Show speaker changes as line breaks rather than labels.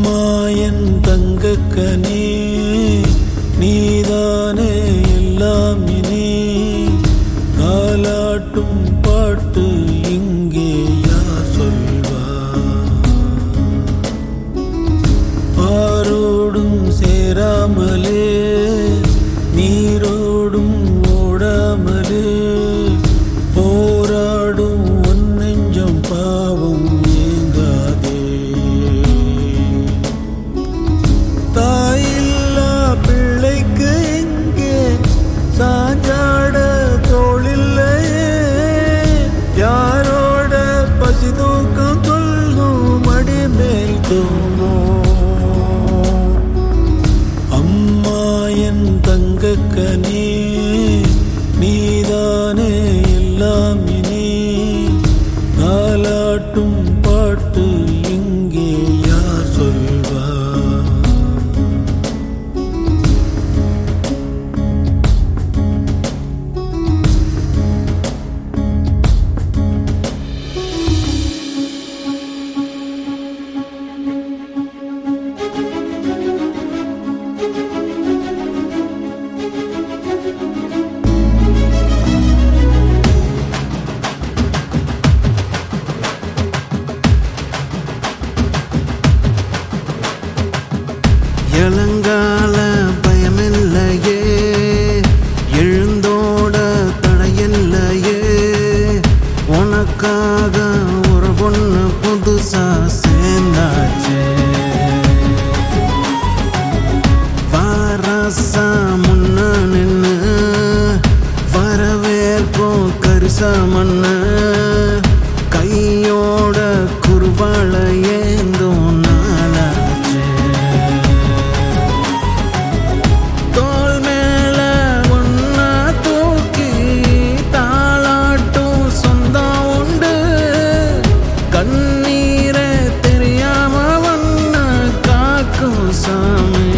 அம்மா என் தங்கக்கனே நீதானே எல்லாம் இனி தாலாட்டும் பாட்டு இங்கே யார் சொல்வார் ஆரோடும் சேராமலே நீரோடும் ஓடாமலே போராடும் உன் நெஞ்சம் பாவம் ஏங்காதே தாயில்லா பிள்ளைக்கு எங்கே சாஞ்சாட தோளில்லையே யாரோட பசி தூக்கம் கொள்ளும் மடி மேல் தூங்கும் அம்மா என் தங்கக்கனே நீதானே எல்லாம் இனி தாலாட்டும் பாட்டு இங்கே யார் சொல்வார்
இளங்கால பயமில்லையே எழுந்தோட தடையில்லையே உனக்காக ஒரு பொண்ணு புதுசா சேர்ந்தாச்சே வாராசா முன்ன நின்னு வரவேற்போம் கரிசா மண்ணு கையோட குருவாள ஏந்தும் நாளாச்சே தோல் மேல ஒன்ன தூக்கி தாளாட்டும் சொந்தம் உண்டு கண்ணீரை தெரியாம ஒன்ன காக்கும் சாமி